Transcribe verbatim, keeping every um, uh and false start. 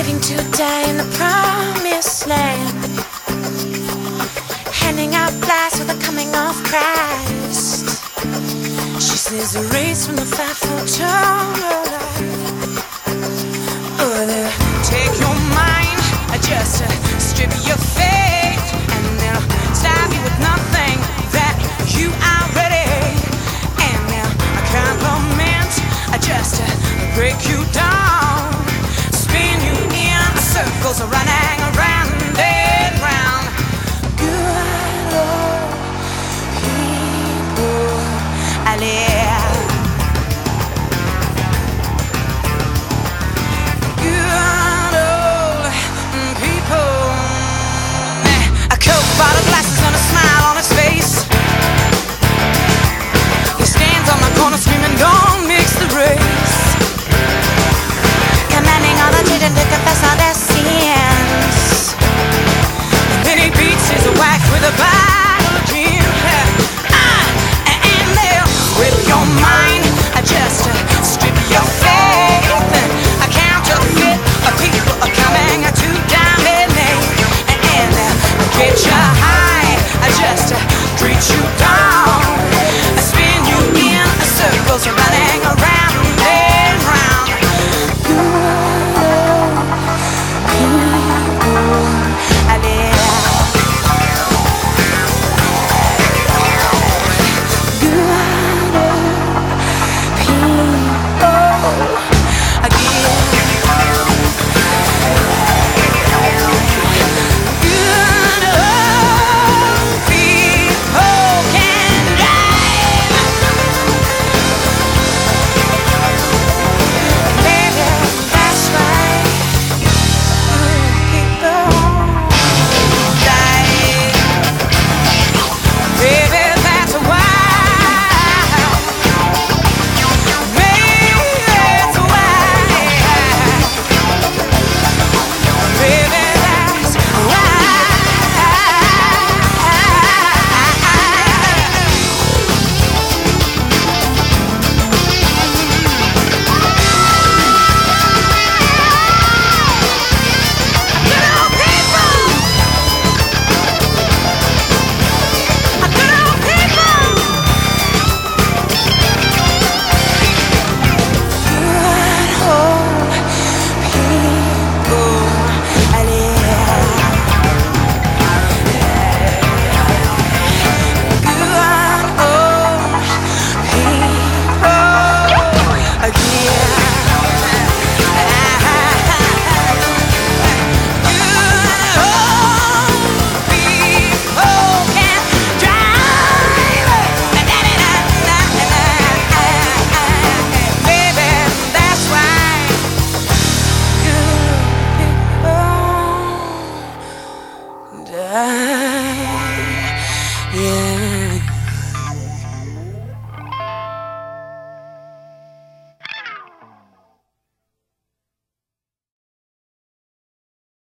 living to die in the promised land, handing out flies for the coming of Christ. She says a race from the fivefold tall. Oh, they'll take your mind, just to strip your faith, and they'll stab you with nothing that you already. And they'll compliment just to break you down, spin you in circles, running around and round. Good old people, I live. Good old people, a coke bottle.